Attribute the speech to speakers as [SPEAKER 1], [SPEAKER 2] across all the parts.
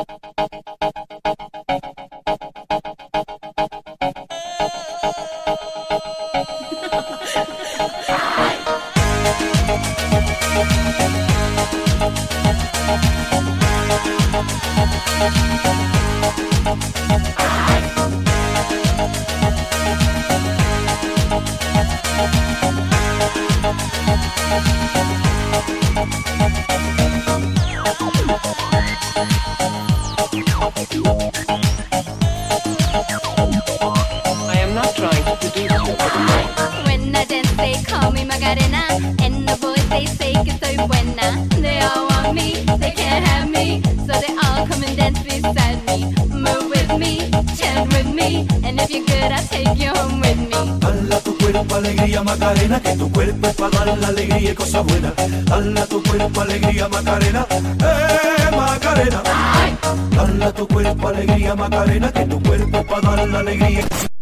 [SPEAKER 1] I am not trying to seduce you.
[SPEAKER 2] When I dance, they call me Macarena, and the boys they say que soy buena. They all want me, they can't have me, so they all come and dance beside me. Move with me, chant with me, and if you're good, I'll take you home with me.
[SPEAKER 3] Hala tu cuerpo, alegría, Macarena, que tu cuerpo es para dar la alegría y cosas buenas. Hala tu cuerpo, alegría, Macarena, Macarena. Hala tu cuerpo, alegría, Macarena, que tu cuerpo es para dar la alegría y cosas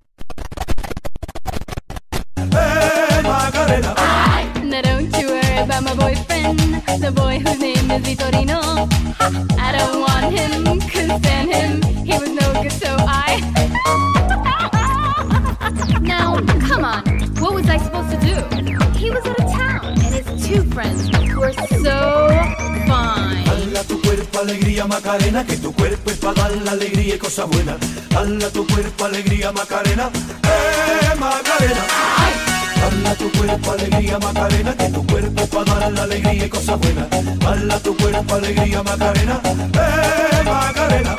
[SPEAKER 3] Macarena.
[SPEAKER 2] Now don't you worry about my boyfriend, the boy whose name is Vitorino. I don't want him, couldn't stand him, he was no good, so I... Now, come on, what was I supposed to do? He was out of town, and his two friends were so fine.
[SPEAKER 3] Hala tu cuerpo, alegría, Macarena, que tu cuerpo es para dar la alegría y cosas buenas. Hala tu cuerpo, alegría, Macarena, Macarena. Hala tu cuerpo, alegría, Macarena, que tu cuerpo es para dar la alegría y cosas buenas. Hala tu cuerpo, alegría, Macarena, Macarena.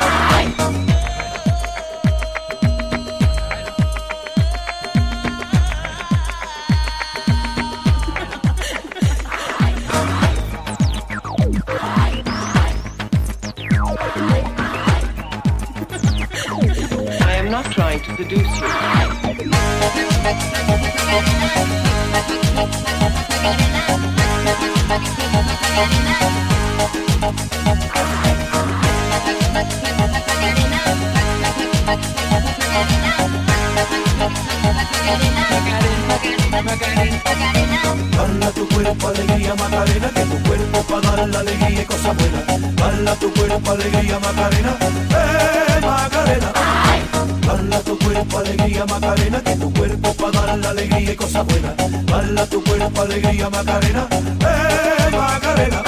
[SPEAKER 1] I am not trying to seduce you.
[SPEAKER 3] Hala tu cuerpo, alegría, Macarena, que tu cuerpo es para dar la alegría y cosas buenas. Hala tu cuerpo, alegría, Macarena, Macarena. Hala tu cuerpo, alegría, Macarena, que tu cuerpo es para dar la alegría y cosas buenas. Hala tu cuerpo, alegría, Macarena, Macarena.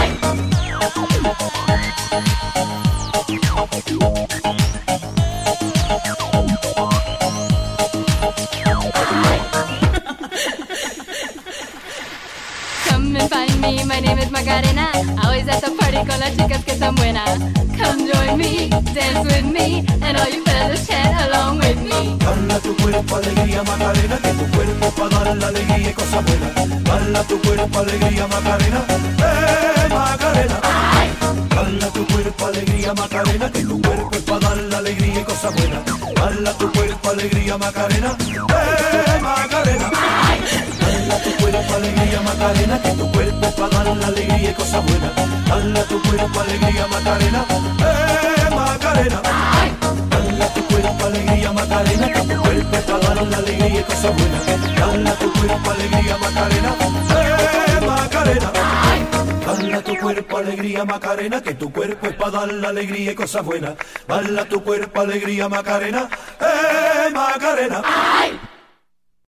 [SPEAKER 2] Come and find me, my name is Macarena. Always at the party con las chicas que son buenas. Come join me, dance with me, and all you fellas chant along with me.
[SPEAKER 3] Hala tu cuerpo, alegría, Macarena, que tu cuerpo es para dar la alegría y cosas buenas. Hala tu cuerpo, alegría, Macarena, Macarena. Hala tu cuerpo, alegría, Macarena, que tu cuerpo es para dar la alegría y cosas buenas. Hala tu cuerpo, alegría, Macarena, Macarena. Hala tu cuerpo, alegría, Macarena, que tu cuerpo es para dar la alegría y cosas buenas. Hala tu cuerpo, alegría, Macarena, Macarena. Hala tu cuerpo, alegría, Macarena, que tu cuerpo es para dar la alegría y cosas buenas. Hala tu cuerpo, alegría, Macarena, Macarena. Hala tu cuerpo, alegría, Macarena, que tu cuerpo es para dar la alegría y cosas buenas. Hala tu cuerpo, alegría, Macarena, Macarena.